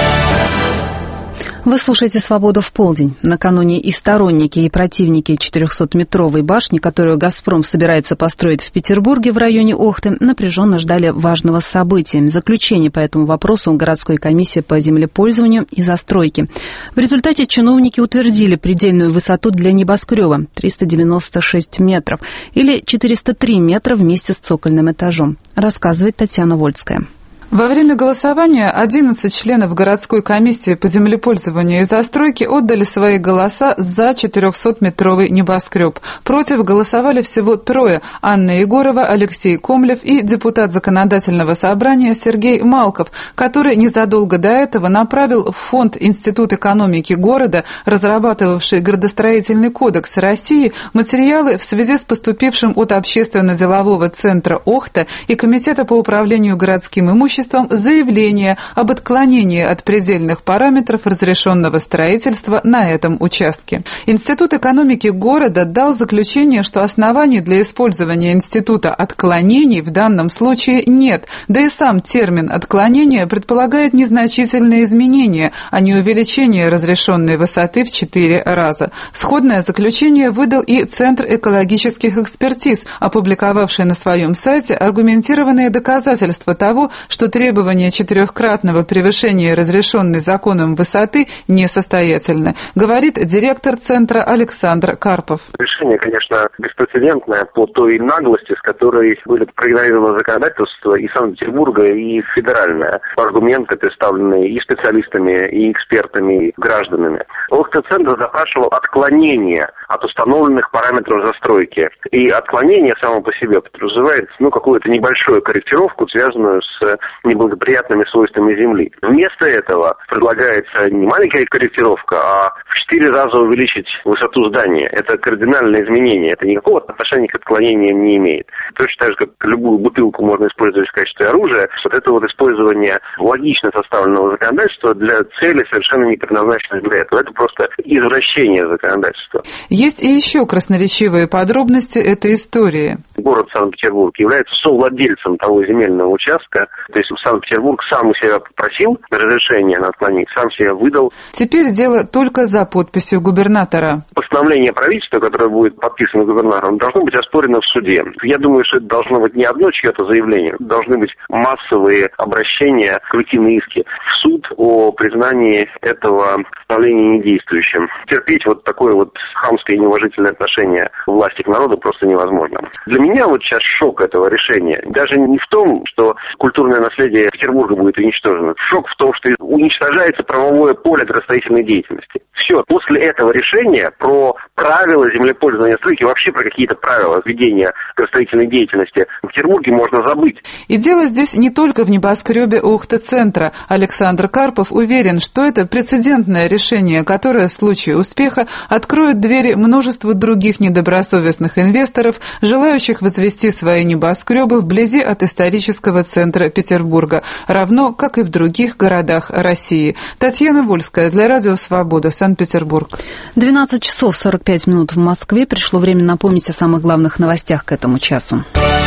Speaker 2: Вы слушаете «Свободу в полдень». Накануне и сторонники, и противники четырехсотметровой башни, которую «Газпром» собирается построить в Петербурге в районе Охты, напряженно ждали важного события – заключения по этому вопросу городской комиссии по землепользованию и застройке. В результате чиновники утвердили предельную высоту для небоскреба – триста девяносто шесть метров или четыреста три метра вместе с цокольным этажом, рассказывает Татьяна Вольская.
Speaker 3: Во время голосования одиннадцать членов городской комиссии по землепользованию и застройке отдали свои голоса за четырехсотметровый небоскреб. Против голосовали всего трое – Анна Егорова, Алексей Комлев и депутат законодательного собрания Сергей Малков, который незадолго до этого направил в фонд Институт экономики города, разрабатывавший градостроительный кодекс России, материалы в связи с поступившим от общественно-делового центра «Охта» и Комитета по управлению городским имуществом заявление об отклонении от предельных параметров разрешенного строительства на этом участке. Институт экономики города дал заключение, что оснований для использования института отклонений в данном случае нет, да и сам термин «отклонение» предполагает незначительные изменения, а не увеличение разрешенной высоты в четыре раза. Сходное заключение выдал и Центр экологических экспертиз, опубликовавший на своем сайте аргументированные доказательства того, что требование четырехкратного превышения разрешенной законом высоты несостоятельны, говорит директор Центра Александр Карпов.
Speaker 5: Решение, конечно, беспрецедентное по той наглости, с которой были проигнорировано законодательство и Санкт-Петербурга, и федеральное. Аргументы, представленные и специалистами, и экспертами, и гражданами. Охта-центр запрашивал отклонение от установленных параметров застройки. И отклонение само по себе подразумевает ну, какую-то небольшую корректировку, связанную с неблагоприятными свойствами Земли. Вместо этого предлагается не маленькая корректировка, а в четыре раза увеличить высоту здания. Это кардинальное изменение. Это никакого отношения к отклонениям не имеет. Точно так же, как любую бутылку можно использовать в качестве оружия, вот это вот использование логично составленного законодательства для цели совершенно не предназначенной для этого. Это просто извращение законодательства.
Speaker 3: Есть и еще красноречивые подробности этой истории.
Speaker 5: Город Санкт-Петербург является совладельцем того земельного участка. То есть Санкт-Петербург сам у себя попросил разрешение на отклонение, сам себя выдал.
Speaker 3: Теперь дело только за подписью губернатора.
Speaker 5: Постановление правительства, которое будет подписано губернатором, должно быть оспорено в суде. Я думаю, что это должно быть не одно чье-то заявление, должны быть массовые обращения, коллективные иски в суд о признании этого постановления недействующим. Терпеть вот такое вот хамское и неуважительное отношение власти к народу просто невозможно. Для меня вот сейчас шок этого решения. Даже не в том, что культурное наследие Петербурга будет уничтожено. Шок в том, что уничтожается правовое поле градостроительной деятельности. Все, после этого решения про правила землепользования стройки, вообще про какие-то правила ведения градостроительной деятельности в Петербурге можно забыть.
Speaker 3: И дело здесь не только в небоскребе Охта-центра. Александр Карпов уверен, что это прецедентное решение, которое в случае успеха откроет двери множеству других недобросовестных инвесторов, желающих возвести свои небоскребы вблизи от исторического центра Петербурга, равно как и в других городах России. Татьяна Вольская для Радио Свобода, Санкт-Петербург.
Speaker 2: двенадцать часов сорок пять минут в Москве. Пришло время напомнить о самых главных новостях к этому часу.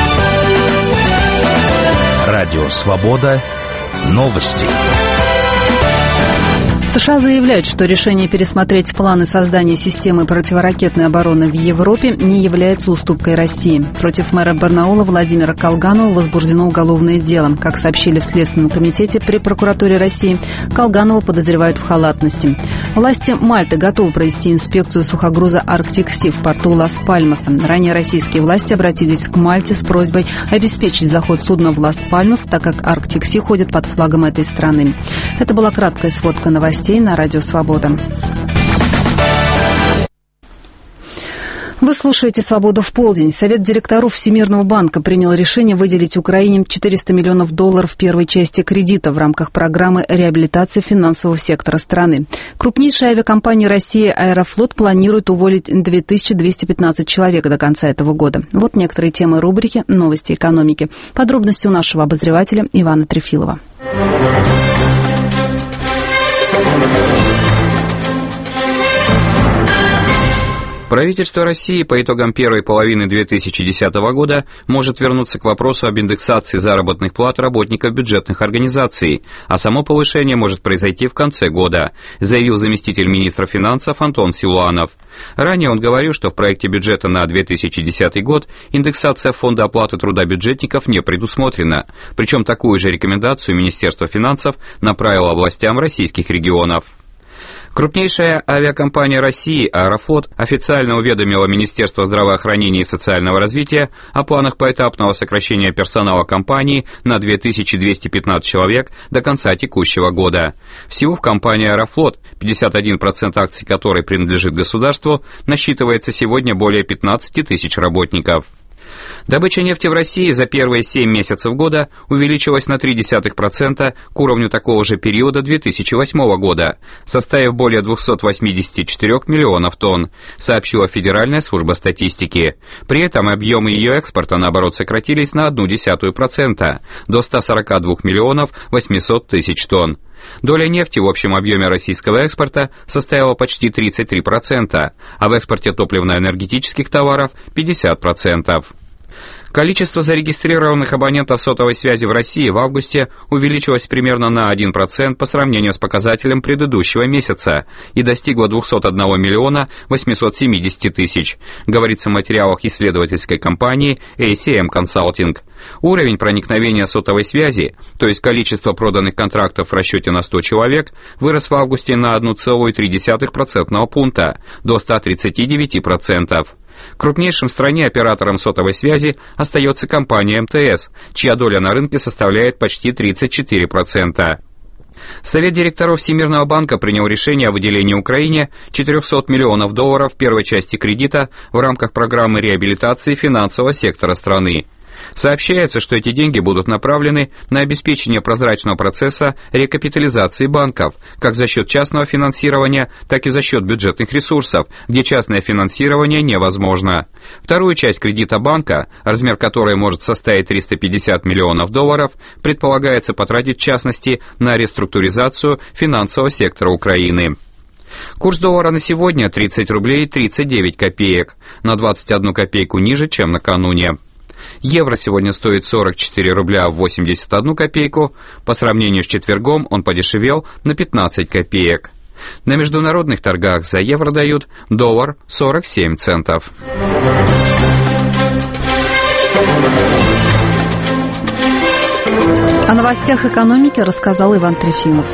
Speaker 7: Радио Свобода. Новости.
Speaker 2: США заявляют, что решение пересмотреть планы создания системы противоракетной обороны в Европе не является уступкой России. Против мэра Барнаула Владимира Колганова возбуждено уголовное дело. Как сообщили в Следственном комитете при прокуратуре России, Колганова подозревают в халатности. Власти Мальты готовы провести инспекцию сухогруза «Арктик Си» в порту Лас-Пальмаса. Ранее российские власти обратились к Мальте с просьбой обеспечить заход судна в Лас-Пальмас, так как «Арктик Си» ходит под флагом этой страны. Это была краткая сводка новостей на Радио Свобода. Вы слушаете «Свободу в полдень». Совет директоров Всемирного банка принял решение выделить Украине четыреста миллионов долларов в первой части кредита в рамках программы реабилитации финансового сектора страны. Крупнейшая авиакомпания России «Аэрофлот» планирует уволить две тысячи двести пятнадцать человек до конца этого года. Вот некоторые темы рубрики «Новости экономики». Подробности у нашего обозревателя Ивана Трефилова.
Speaker 1: Правительство России по итогам первой половины две тысячи десятого года может вернуться к вопросу об индексации заработных плат работников бюджетных организаций, а само повышение может произойти в конце года, заявил заместитель министра финансов Антон Силуанов. Ранее он говорил, что в проекте бюджета на две тысячи десятый год индексация фонда оплаты труда бюджетников не предусмотрена, причем такую же рекомендацию Министерство финансов направило властям российских регионов. Крупнейшая авиакомпания России «Аэрофлот» официально уведомила Министерство здравоохранения и социального развития о планах поэтапного сокращения персонала компании на две тысячи двести пятнадцать человек до конца текущего года. Всего в компании «Аэрофлот», пятьдесят один процент акций которой принадлежит государству, насчитывается сегодня более пятнадцать тысяч работников. Добыча нефти в России за первые семь месяцев года увеличилась на ноль целых три десятых процента к уровню такого же периода две тысячи восьмого года, составив более двухсот восьмидесяти четырёх миллионов тонн, сообщила Федеральная служба статистики. При этом объемы ее экспорта, наоборот, сократились на ноль целых одну десятую процента, до ста сорока двух миллионов восьмисот тысяч тонн. Доля нефти в общем объеме российского экспорта составила почти тридцать три процента, а в экспорте топливно-энергетических товаров – пятьдесят процентов. Количество зарегистрированных абонентов сотовой связи в России в августе увеличилось примерно на один процент по сравнению с показателем предыдущего месяца и достигло двухсот одного миллиона восьмисот семидесяти тысяч, говорится в материалах исследовательской компании эй си эм Consulting. Уровень проникновения сотовой связи, то есть количество проданных контрактов в расчете на сто человек, вырос в августе на одну целую три десятых процентного пункта до ста тридцати девяти процентов. Крупнейшим в стране оператором сотовой связи остается компания эм тэ эс, чья доля на рынке составляет почти тридцать четыре процента. Совет директоров Всемирного банка принял решение о выделении Украине четырехсот миллионов долларов в первой части кредита в рамках программы реабилитации финансового сектора страны. Сообщается, что эти деньги будут направлены на обеспечение прозрачного процесса рекапитализации банков, как за счет частного финансирования, так и за счет бюджетных ресурсов, где частное финансирование невозможно. Вторую часть кредита банка, размер которой может составить триста пятьдесят миллионов долларов, предполагается потратить в частности на реструктуризацию финансового сектора Украины. Курс доллара на сегодня тридцать рублей тридцать девять копеек, на двадцать одну копейку ниже, чем накануне. Евро сегодня стоит сорок четыре рубля восемьдесят одну копейку, по сравнению с четвергом он подешевел на пятнадцать копеек. На международных торгах за евро дают доллар сорок семь центов.
Speaker 2: О новостях экономики рассказал Иван Трефилов.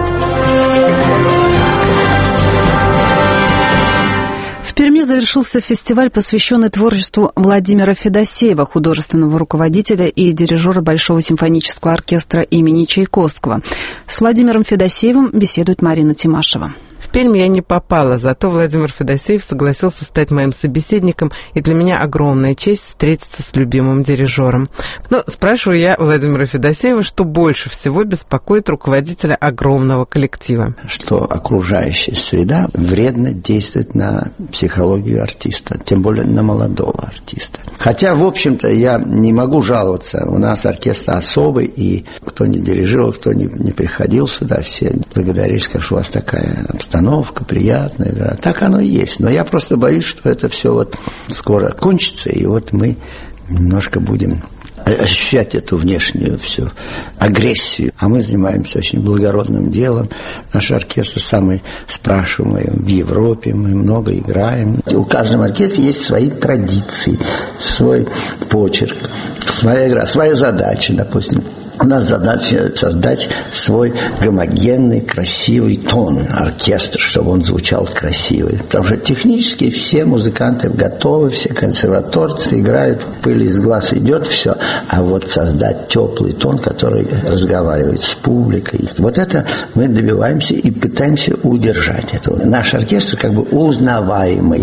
Speaker 2: В Перми завершился фестиваль, посвященный творчеству Владимира Федосеева, художественного руководителя и дирижера Большого симфонического оркестра имени Чайковского. С Владимиром Федосеевым беседует Марина Тимашева.
Speaker 6: В Пермь я не попала, зато Владимир Федосеев согласился стать моим собеседником, и для меня огромная честь встретиться с любимым дирижером. Но спрашиваю я Владимира Федосеева, что больше всего беспокоит руководителя огромного коллектива.
Speaker 8: Что окружающая среда вредно действует на психологию артиста, тем более на молодого артиста. Хотя, в общем-то, я не могу жаловаться. У нас оркестр особый, и кто не дирижировал, кто не, не приходил сюда, все благодарили, скажут, что у вас такая обстановка приятная игра. Так оно и есть. Но я просто боюсь, что это все вот скоро кончится, и вот мы немножко будем ощущать эту внешнюю всю агрессию. А мы занимаемся очень благородным делом. Наш оркестр самый спрашиваемый в Европе. Мы много играем. У каждого оркестра есть свои традиции, свой почерк, своя игра, своя задача, допустим. У нас задача создать свой гомогенный, красивый тон оркестра, чтобы он звучал красивый. Потому что технически все музыканты готовы, все консерваторцы играют, пыль из глаз идет, все. А вот создать теплый тон, который разговаривает с публикой, вот это мы добиваемся и пытаемся удержать этого. Наш оркестр как бы узнаваемый.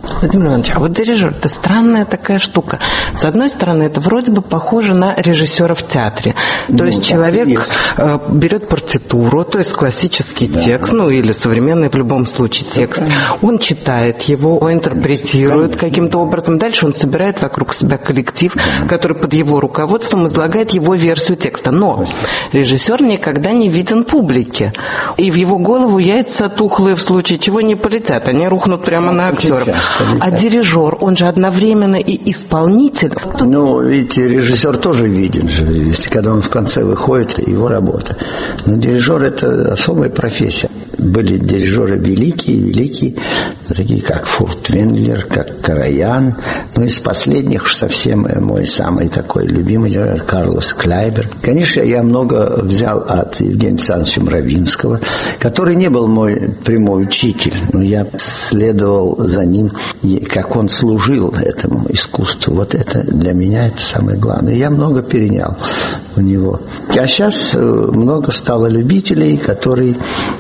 Speaker 6: Владимир Иванович, а вот дирижер – это странная такая штука. С одной стороны, это вроде бы похоже на режиссера в театре. То ну, есть человек э, берет партитуру, то есть классический да, текст, да. ну или современный в любом случае текст. Да. Он читает его, интерпретирует да. каким-то образом. Дальше он собирает вокруг себя коллектив, да. который под его руководством излагает его версию текста. Но режиссер никогда не виден публике. И в его голову яйца тухлые в случае чего не полетят. Они рухнут прямо на актеров. А дирижер, он же одновременно и исполнитель.
Speaker 8: Ну, видите, режиссер тоже виден же, если когда он в конце выходит, его работа. Но дирижер – это особая профессия. Были дирижеры великие, великие, такие как Фуртвенглер, как Караян. Ну, из последних уж совсем мой самый такой любимый Карлос Клайбер. Конечно, я много взял от Евгения Александровича Мравинского, который не был мой прямой учитель, но я следовал за ним, и как он служил этому искусству. Вот это для меня это самое главное. Я много перенял у него. А сейчас много стало любителей, которые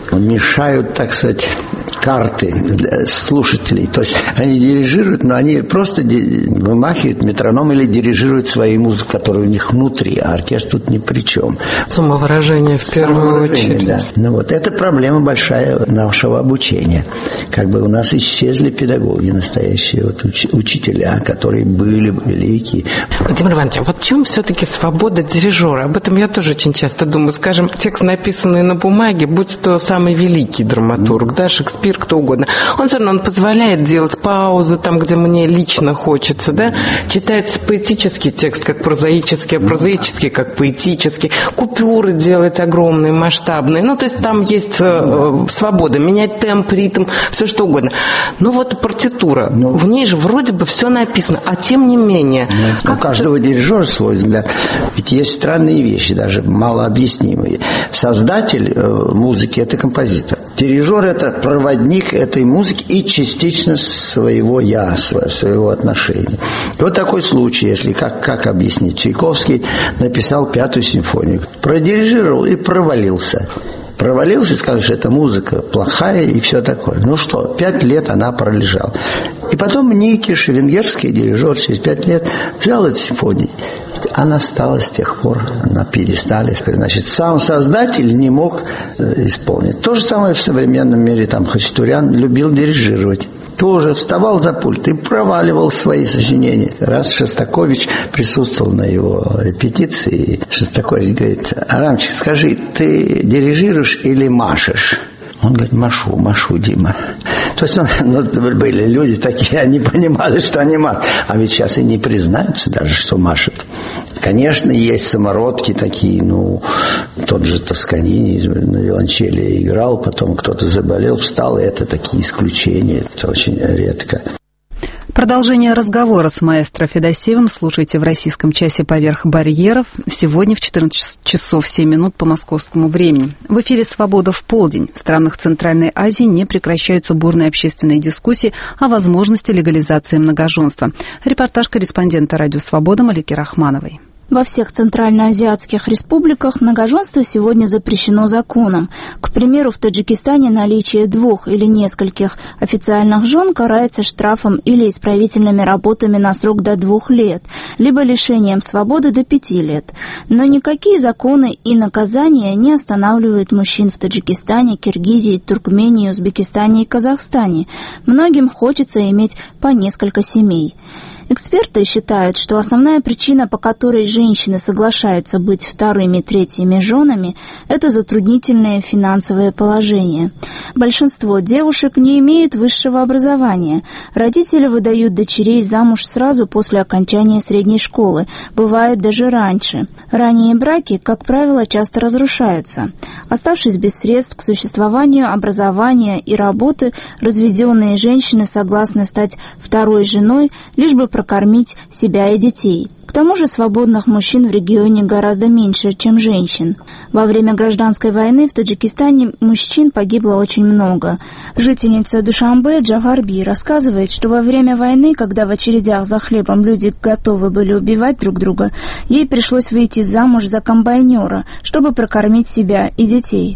Speaker 8: мешают, так сказать, карты для слушателей. То есть они дирижируют, но они просто вымахивают метроном или дирижируют свою музыку, которая у них внутри, а оркестр тут ни при чем.
Speaker 6: Самовыражение в первую очередь.
Speaker 8: Да. Ну вот, это проблема большая нашего обучения. Как бы у нас исчезли педагоги, настоящие вот уч- учителя, которые были великие.
Speaker 6: Владимир Иванович, а вот в чем все-таки свобода дирижера? Об этом я тоже очень часто думаю. Скажем, текст, написанный на бумаге, будь то самый великий драматург, да, Шекспир, кто угодно, он все равно он позволяет делать паузы там, где мне лично хочется, да, читается поэтический текст, как прозаический, а прозаический, как поэтический, купюры делать огромные, масштабные, ну, то есть там есть э, свобода, менять темп, ритм, все что угодно. Но вот партитура, ну, в ней же вроде бы все написано, а тем не менее...
Speaker 8: Ну, у каждого дирижера свой взгляд. Ведь есть странные вещи, даже малообъяснимые. Создатель э, музыки – это композитор. Дирижер – это проводник этой музыки и частично своего «я», своего отношения. И вот такой случай, если как, как объяснить. Чайковский написал пятую симфонию, продирижировал и провалился. Провалился и сказал, что эта музыка плохая и все такое. Ну что, пять лет она пролежала. И потом Никиш, венгерский дирижер, через пять лет взял эту симфонию. Она стала с тех пор на пьедестале. Значит, сам создатель не мог э, исполнить. То же самое в современном мире. Там Хачатурян любил дирижировать. Тоже вставал за пульт и проваливал свои сочинения. Раз Шостакович присутствовал на его репетиции, Шостакович говорит: Арамчик, скажи, ты дирижируешь или машешь? Он говорит: машу, машу, Дима. То есть, ну, были люди такие, они понимали, что они машут. А ведь сейчас и не признаются даже, что машут. Конечно, есть самородки такие, ну, тот же Тосканини на виолончели играл, потом кто-то заболел, встал, и это такие исключения, это очень редко.
Speaker 2: Продолжение разговора с маэстро Федосеевым слушайте в российском часе «Поверх барьеров» сегодня в четырнадцать часов семь минут по московскому времени. В эфире «Свобода в полдень». В странах Центральной Азии не прекращаются бурные общественные дискуссии о возможности легализации многоженства. Репортаж корреспондента «Радио Свобода» Малики Рахмановой.
Speaker 9: Во всех центральноазиатских республиках многоженство сегодня запрещено законом. К примеру, в Таджикистане наличие двух или нескольких официальных жен карается штрафом или исправительными работами на срок до двух лет, либо лишением свободы до пяти лет. Но никакие законы и наказания не останавливают мужчин в Таджикистане, Киргизии, Туркмении, Узбекистане и Казахстане. Многим хочется иметь по несколько семей. Эксперты считают, что основная причина, по которой женщины соглашаются быть вторыми, третьими женами, это затруднительное финансовое положение. Большинство девушек не имеют высшего образования. Родители выдают дочерей замуж сразу после окончания средней школы, бывает даже раньше. Ранние браки, как правило, часто разрушаются. Оставшись без средств к существованию, образования и работы, разведенные женщины согласны стать второй женой, лишь бы прокормить себя и детей. К тому же свободных мужчин в регионе гораздо меньше, чем женщин. Во время гражданской войны в Таджикистане мужчин погибло очень много. Жительница Душанбе Джаварби рассказывает, что во время войны, когда в очередях за хлебом люди готовы были убивать друг друга, ей пришлось выйти замуж за комбайнера, чтобы прокормить себя и детей.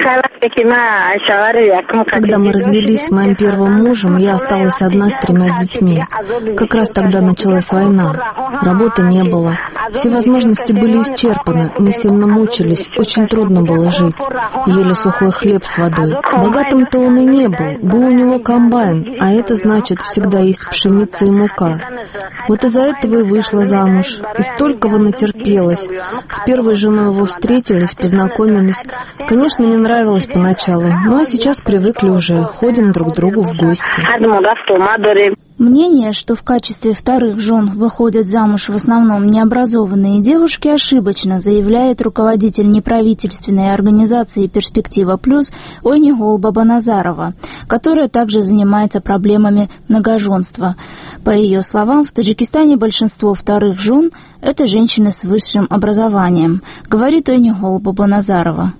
Speaker 23: Когда мы развелись с моим первым мужем, я осталась одна с тремя детьми. Как раз тогда началась война. Работы не было. Все возможности были исчерпаны. Мы сильно мучились. Очень трудно было жить. Ели сухой хлеб с водой. Богатым-то он и не был. Был у него комбайн, а это значит, всегда есть пшеница и мука. Вот из-за этого и вышла замуж. И столького натерпелась. С первой женой его встретились, познакомились. Конечно, не нравилось поначалу, ну а сейчас привыкли уже, ходим друг к другу в гости.
Speaker 9: Мнение, что в качестве вторых жен выходят замуж в основном необразованные девушки, ошибочно, заявляет руководитель неправительственной организации «Перспектива Плюс» Ойнигол Бабаназарова, которая также занимается проблемами многоженства. По ее словам, в Таджикистане большинство вторых жен – это женщины с высшим образованием, говорит Ойнигол Бабаназарова.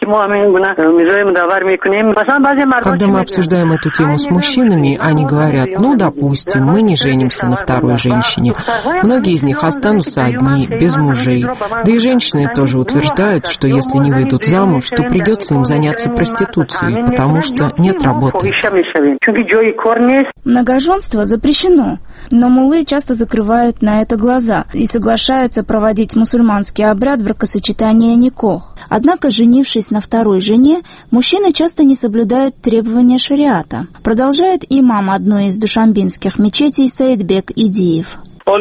Speaker 10: Когда мы обсуждаем эту тему с мужчинами, они говорят, ну, допустим, мы не женимся на второй женщине. Многие из них останутся одни, без мужей. Да и женщины тоже утверждают, что если не выйдут замуж, то придется им заняться проституцией, потому что нет работы.
Speaker 9: Многоженство запрещено, но муллы часто закрывают на это глаза и соглашаются проводить мусульманский обряд бракосочетания никох. Однако, женившись на второй жене, мужчины часто не соблюдают требования шариата, продолжает имам одной из душанбинских мечетей Саидбек Идиев.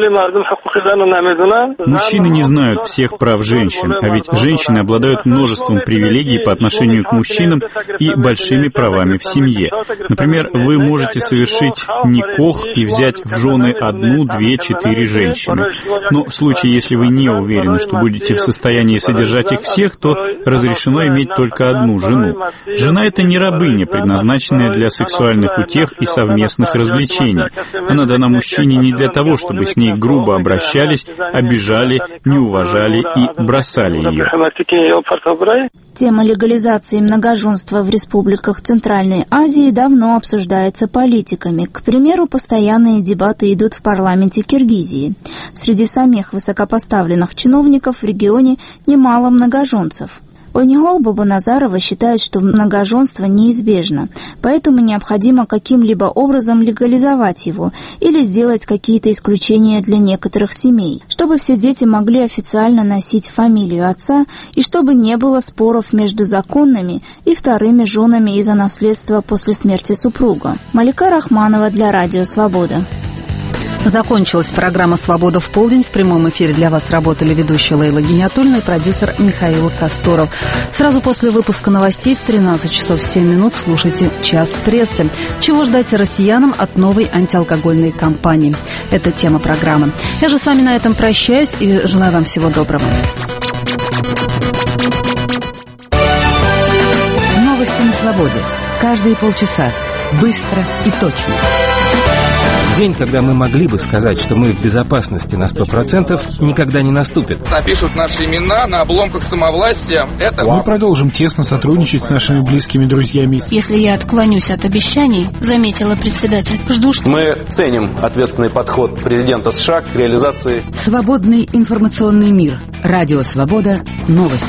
Speaker 11: Мужчины не знают всех прав женщин, а ведь женщины обладают множеством привилегий по отношению к мужчинам и большими правами в семье. Например, вы можете совершить никох и взять в жены одну, две, четыре женщины. Но в случае, если вы не уверены, что будете в состоянии содержать их всех, то разрешено иметь только одну жену. Жена — это не рабыня, предназначенная для сексуальных утех и совместных развлечений. Она дана мужчине не для того, чтобы с ней грубо обращались, обижали, не уважали и бросали ее.
Speaker 9: Тема легализации многоженства в республиках Центральной Азии давно обсуждается политиками. К примеру, постоянные дебаты идут в парламенте Киргизии. Среди самих высокопоставленных чиновников в регионе немало многоженцев. Ойнигол Бабаназарова считает, что многоженство неизбежно, поэтому необходимо каким-либо образом легализовать его или сделать какие-то исключения для некоторых семей, чтобы все дети могли официально носить фамилию отца и чтобы не было споров между законными и вторыми женами из-за наследства после смерти супруга. Малика Рахманова для Радио Свобода.
Speaker 2: Закончилась программа «Свобода в полдень». В прямом эфире для вас работали ведущая Лейла Гиниатульна и продюсер Михаил Касторов. Сразу после выпуска новостей в тринадцать часов семь минут слушайте «Час прессы». Чего ждать россиянам от новой антиалкогольной кампании? Это тема программы. Я же с вами на этом прощаюсь и желаю вам всего доброго.
Speaker 12: Новости на свободе. Каждые полчаса. Быстро и точно.
Speaker 13: День, когда мы могли бы сказать, что мы в безопасности на сто процентов, никогда не наступит.
Speaker 14: Напишут наши имена на обломках самовластия. Это...
Speaker 15: Мы продолжим тесно сотрудничать с нашими близкими друзьями.
Speaker 17: Если я отклонюсь от обещаний, заметила председатель, жду, что...
Speaker 28: Мы ценим ответственный подход президента США к реализации...
Speaker 12: Свободный информационный мир. Радио Свобода. Новости.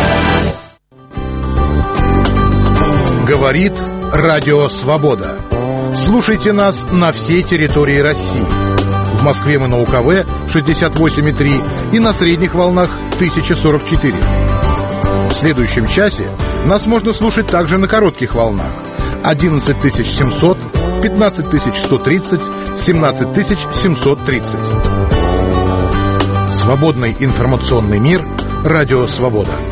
Speaker 29: Говорит Радио Свобода. Слушайте нас на всей территории России. В Москве мы на УКВ шестьдесят восемь и три и на средних волнах тысяча сорок четыре. В следующем часе нас можно слушать также на коротких волнах одиннадцать тысяч семьсот, пятнадцать тысяч сто тридцать, семнадцать тысяч семьсот тридцать. Свободный информационный мир. Радио Свобода.